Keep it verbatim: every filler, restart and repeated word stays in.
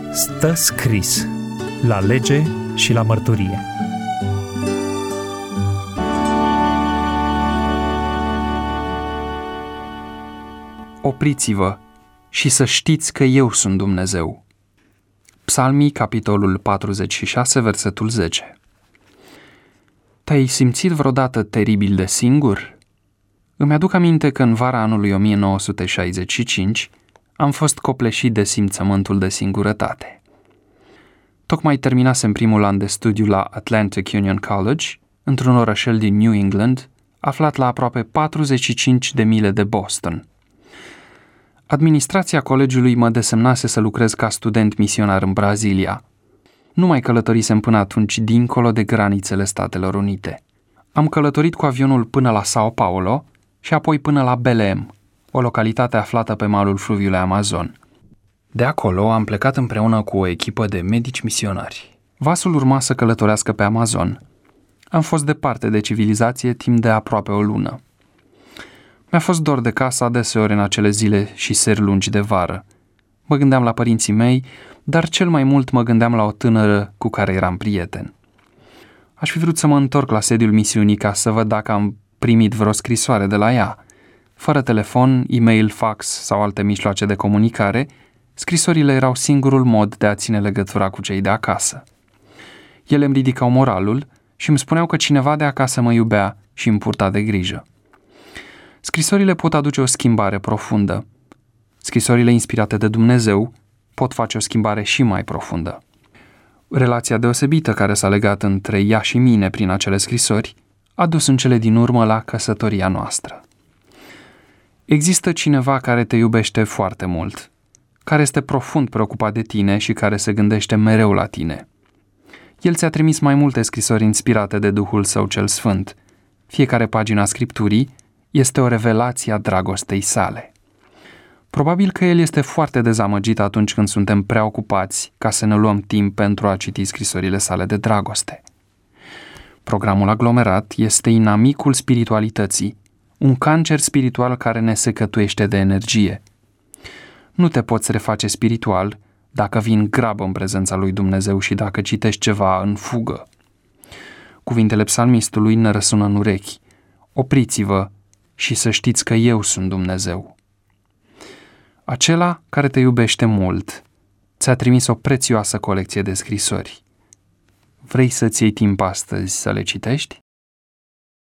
Stă scris la lege și la mărturie. Opriți-vă și să știți că eu sunt Dumnezeu. Psalmii, capitolul patruzeci și șase, versetul zece. Te-ai simțit vreodată teribil de singur? Îmi aduc aminte că în vara anului o mie nouă sute șaizeci și cinci am fost copleșit de simțământul de singurătate. Tocmai terminasem primul an de studiu la Atlantic Union College, într-un orășel din New England, aflat la aproape patruzeci și cinci de mile de Boston. Administrația colegiului mă desemnase să lucrez ca student misionar în Brazilia. Nu mai călătorisem până atunci dincolo de granițele Statelor Unite. Am călătorit cu avionul până la Sao Paulo și apoi până la Belém, o localitate aflată pe malul fluviului Amazon. De acolo am plecat împreună cu o echipă de medici misionari. Vasul urma să călătorească pe Amazon. Am fost departe de civilizație timp de aproape o lună. Mi-a fost dor de casă adeseori în acele zile și seri lungi de vară. Mă gândeam la părinții mei, dar cel mai mult mă gândeam la o tânără cu care eram prieten. Aș fi vrut să mă întorc la sediul misiunii ca să văd dacă am primit vreo scrisoare de la ea. Fără telefon, e-mail, fax sau alte mijloace de comunicare, scrisorile erau singurul mod de a ține legătura cu cei de acasă. Ele îmi ridicau moralul și îmi spuneau că cineva de acasă mă iubea și îmi purta de grijă. Scrisorile pot aduce o schimbare profundă. Scrisorile inspirate de Dumnezeu pot face o schimbare și mai profundă. Relația deosebită care s-a legat între ea și mine prin acele scrisori a dus în cele din urmă la căsătoria noastră. Există cineva care te iubește foarte mult, care este profund preocupat de tine și care se gândește mereu la tine. El ți-a trimis mai multe scrisori inspirate de Duhul Său cel Sfânt. Fiecare pagină a Scripturii este o revelație a dragostei sale. Probabil că el este foarte dezamăgit atunci când suntem prea ocupați ca să ne luăm timp pentru a citi scrisorile sale de dragoste. Programul aglomerat este inamicul spiritualității, un cancer spiritual care ne secătuiește de energie. Nu te poți reface spiritual dacă vii în grabă în prezența lui Dumnezeu și dacă citești ceva în fugă. Cuvintele psalmistului ne răsună în urechi. Opriți-vă și să știți că eu sunt Dumnezeu. Acela care te iubește mult ți-a trimis o prețioasă colecție de scrisori. Vrei să-ți iei timp astăzi să le citești?